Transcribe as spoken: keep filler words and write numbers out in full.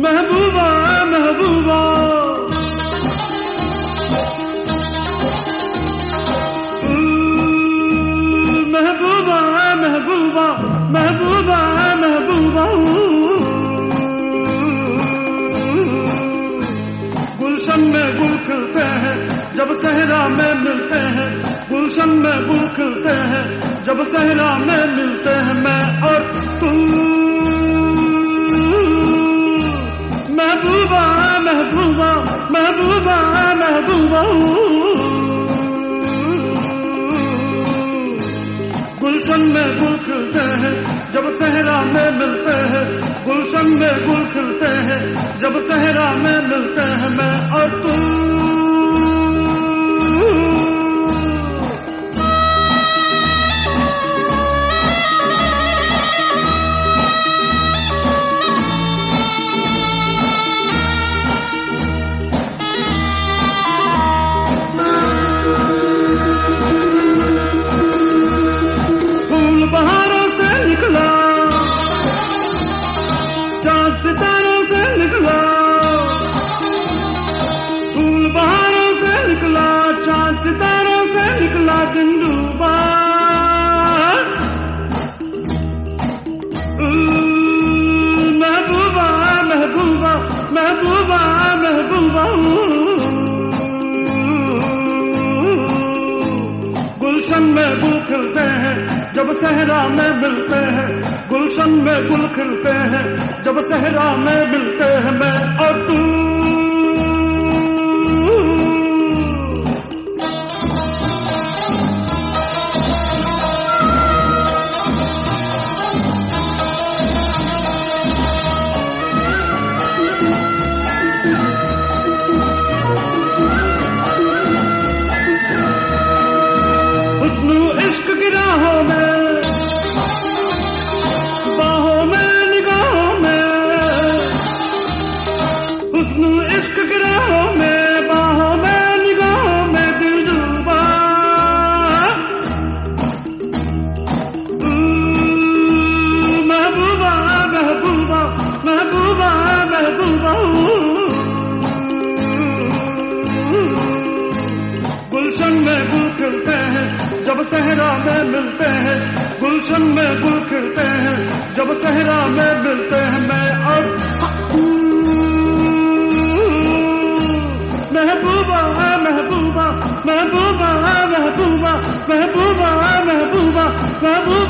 महबूबा महबूबा महबूबा महबूबा महबूबा महबूबा गुलशन में गुल खिलते हैं जब सहरा में मिलते हैं, गुलशन में गुल खिलते हैं जब सहरा में मिलते हैं। मैं और तू महबूबा महबूबा महबूबा महबूबा गुलशन में गुल खिलते हैं जब सहरा में मिलते हैं, गुलशन में गुल खिलते हैं जब सहरा में मिलते हैं। मैं और तू बहारों से निकला, चांद सितारों से निकला, फूल बहारों से निकला, चांद सितारों से निकला दिन डूबा। महबूबा महबूबा महबूबा महबूबा गुलशन में गुल खिलते हैं जब सहरा में मिलते हैं, गुलशन में गुल खिलते हैं जब सहरा में मिलते हैं। मैं और तू हुस्न इश्क की राहों में, बाहों में निगाहों में, हुस्न इश्क की राहों में, बाहों में निगाहों में दिल डूबा। महबूबा महबूबा महबूबा महबूबा गुलशन में गुल खिलते हैं जब सहरा में मिलते हैं, गुलशन में गुल खिलते हैं जब सहरा में मिलते हैं। मैं और महबूबा महबूबा महबूबा महबूबा महबूबा महबूबा महबूबा